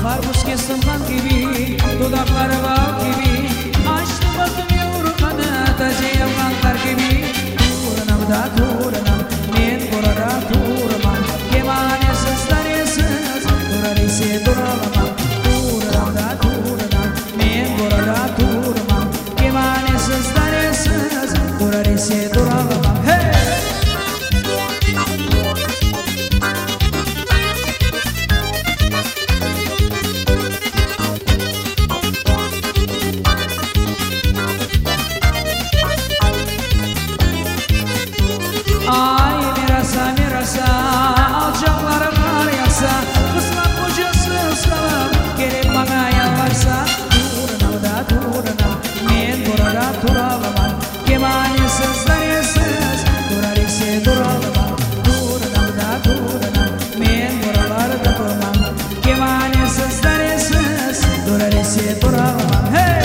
Karpuz kestim kan gibi, dudakları bal gibi. Açtım baktım yorganı, tacıyım kanlar gibi. Turanam da turanam, men burada turamam. Kemane sızlarısız, durar ise duramam. Turanam da turanam, men burada turamam. Kemane sızlarısız, durar ise duramam. Hey! Ay mirasa mirasa, alçaklara kar yağsa, kısmak kocası ıskalam, gelip bana yalvarsa. Turanam da turanam, men burada duralamam. Kemane sızlarısız, durar ise duralamam. Turanam da turanam, men buralarda durmam. Kemane sızlarısız, durar ise duralamam. Hey!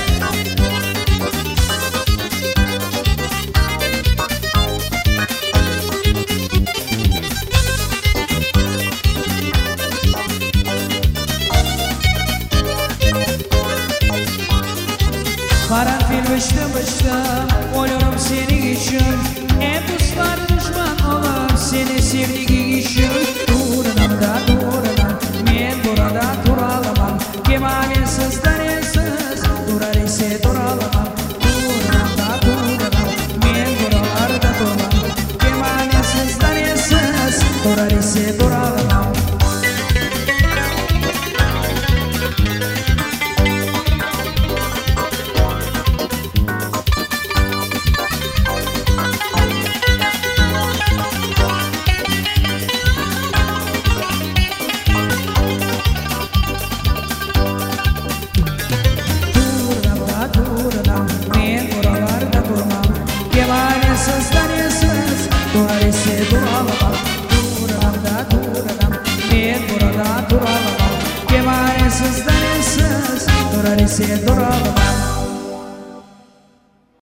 Karanfil bıçtım bıçtım, olurum senin için. En dostlar düşman olur, seni sevdiğin için. Turanam da turanam, men burada duralamam. Kemane sızlarısız, durar ise duralamam. Turanam da turanam, men buralarda durmam. Kemane sızlarısız, durar ise duralamam. Turanam, men buralarda durmam. Kemane sızlarısız, durar ise duralamam. Turanam da turanam, men burada duralamam. Kemane sızlarısız, durar ise duralamam.